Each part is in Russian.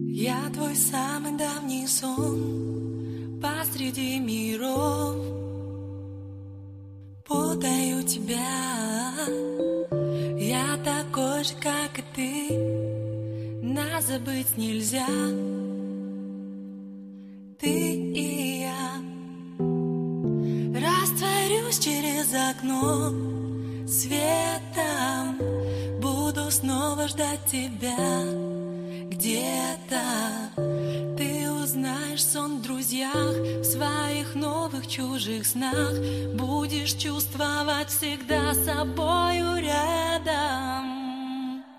Я твой самый давний сон посреди миров. Путаю тебя. Я такой же, как и ты. Нас забыть нельзя. Ты и я. Растворюсь через окно светом. Буду снова ждать тебя. Где-то ты узнаешь сон в друзьях, в своих новых чужих снах. Будешь чувствовать всегда собою рядом.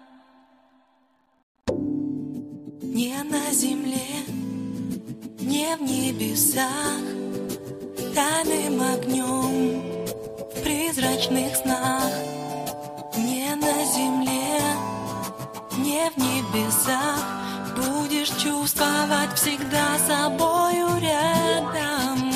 Не на земле, не в небесах, тайным огнем в призрачных снах. Не на земле, не в небесах, будешь чувствовать всегда собою рядом.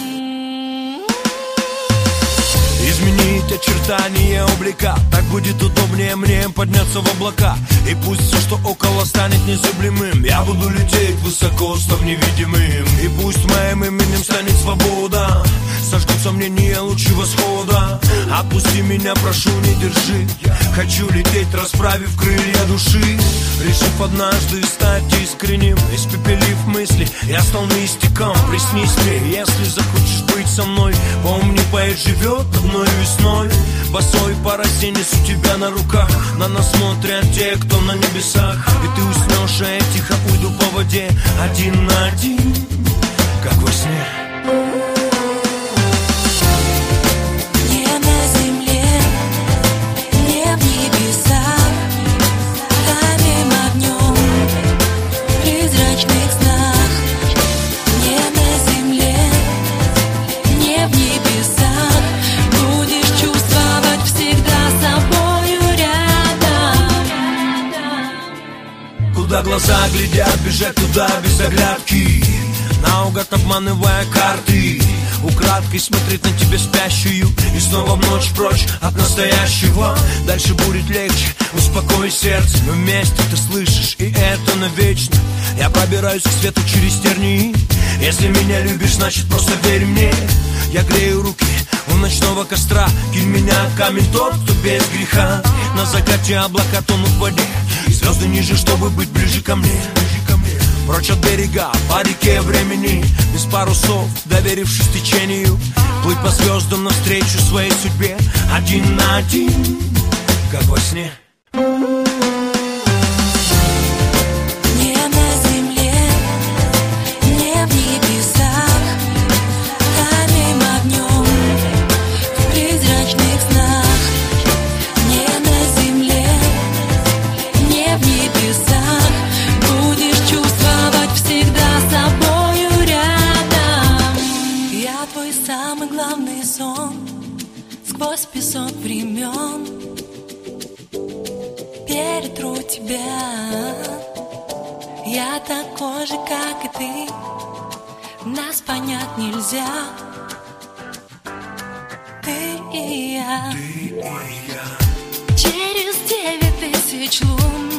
Изменить очертания облика, так будет удобнее мне подняться в облака. И пусть все, что около, станет незыблемым, я буду лететь высоко, став невидимым. И пусть моим именем станет свобода, сожгут сомнения лучи восхода. Отпусти меня, прошу, не держи. Хочу лететь, расправив крылья души. Решив однажды стать искренним, испепелив мысли, я стал мистиком. Приснись мне, если захочешь быть со мной. Помни, поэт живет одной весной. Босой по росе несу тебя на руках. На нас смотрят те, кто на небесах. И ты уснешь, а я тихо уйду по воде, один на один, как во сне. Куда глаза глядят, бежать туда без оглядки, наугад обманывая карты. Украдкой смотреть на тебя спящую и снова в ночь прочь от настоящего. Дальше будет легче, успокой сердце. Мы вместе, ты слышишь, и это навечно. Я пробираюсь к свету через тернии. Если меня любишь, значит просто верь мне. Я грею руки у ночного костра. Кинь меня камень тот, кто без греха. На закате облака тонут в воде, звезды ниже, чтобы быть ближе ко мне. Прочь от берега, по реке времени, без парусов, доверившись течению. Плыть по звездам навстречу своей судьбе, один на один, как во сне. Самый главный сон сквозь песок времен. Перетру тебя. Я такой же, как и ты. Нас понять нельзя. Ты и я. Через 9000 лун